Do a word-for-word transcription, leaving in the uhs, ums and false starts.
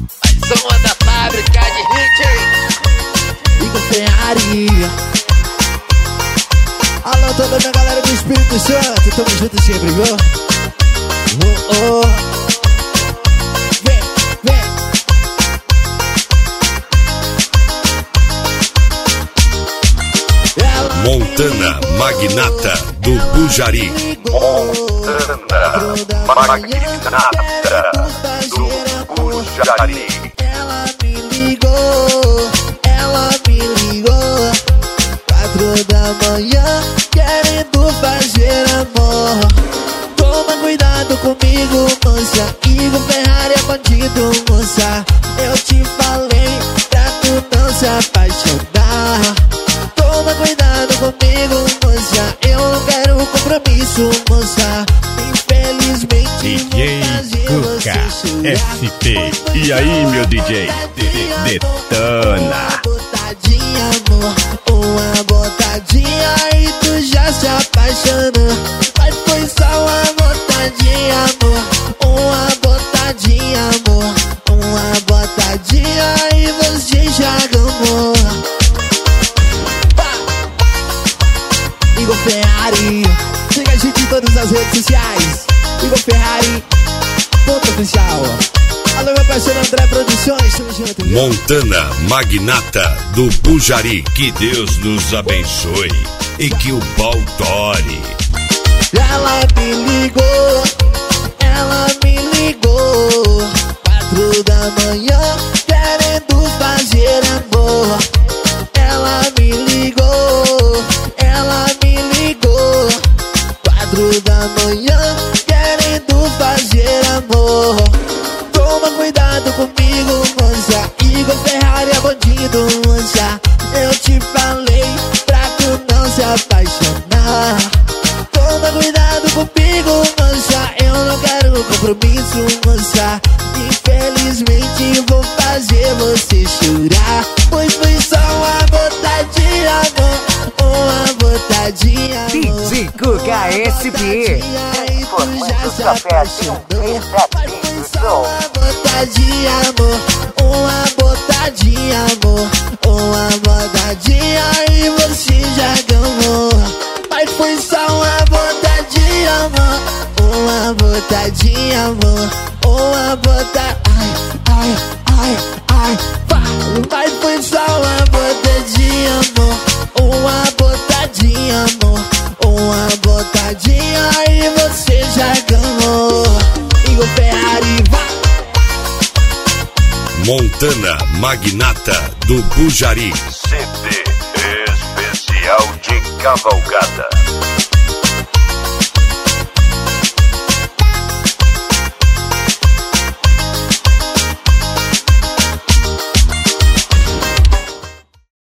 Mais uma da fábrica de hit. Igor Ferrari. Alô, toda a minha galera do Espírito Santo, tamo junto sempre, viu? Oh, oh. Vem, vem. Ela Montana, magnata do Bujari. Montana, magnata do Bujari. Ela me ligou, ela me ligou. Quatro da manhã, querendo fazer amor. Toma cuidado comigo, moça. Igor Ferrari é bandido, moça. Eu te falei pra tu não se apaixonar. Toma cuidado comigo, moça. Eu não quero compromisso, moça. Infelizmente D J Cuca F P. E aí, meu D J? Detona. Uma botadinha, amor. Uma botadinha e tu já se apaixonou. Mas foi só uma botadinha, amor. Uma botadinha, amor. Uma botadinha e você já gamou. Igor Ferrari. Siga a gente em todas as redes sociais. Igor Ferrari, ponto oficial. Alô, meu parceiro André Produções, tamo junto, viu? Montana, magnata do Bujari. Que Deus nos abençoe e que o pau tore. Ela me ligou, ela me ligou. Quatro da manhã, querendo fazer amor. Ela me ligou, ela me ligou. Quatro da manhã, querendo fazer amor. Toma cuidado comigo, moça. Igor Ferrari é bandido, moça. Eu te falei pra tu não se apaixonar. Toma cuidado comigo, moça. Eu não quero compromisso, moça. Infelizmente vou fazer você chorar. Pois foi só uma botadinha, amor. Uma botadinha, amor. D J Cuca S P. Informando sua festa. Mas foi só uma botadinha, amor. Uma botadinha, amor. Uma botadinha e você já ganhou. Mas foi só uma botadinha, amor. Uma botadinha, amor. Uma botadinha. Ai, ai, ai, ai. Mas foi só uma botadinha, amor. Uma botadinha, amor. Uma botadinha e você já ganhou. Igor Ferrari, vai. Montana, magnata do Bujari. C D especial de cavalgada.